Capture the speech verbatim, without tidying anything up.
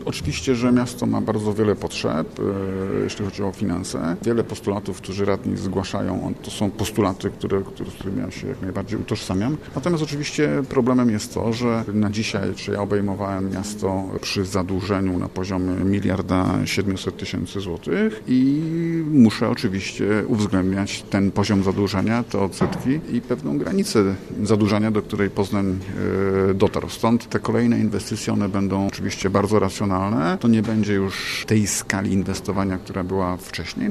Oczywiście, że miasto ma bardzo wiele potrzeb, jeśli chodzi o finanse. Wiele postulatów, które radni zgłaszają, to są postulaty, które, które, z którymi ja się jak najbardziej utożsamiam. Natomiast oczywiście problemem jest to, że na dzisiaj, czy ja obejmowałem miasto przy zadłużeniu na poziomie miliarda siedmiuset tysięcy złotych i muszę oczywiście uwzględniać ten poziom zadłużenia, te odsetki i pewną granicę zadłużenia, do której Poznań dotarł. Stąd te kolejne inwestycje, one będą oczywiście bardzo racjonalne. To nie będzie już tej skali inwestowania, która była wcześniej.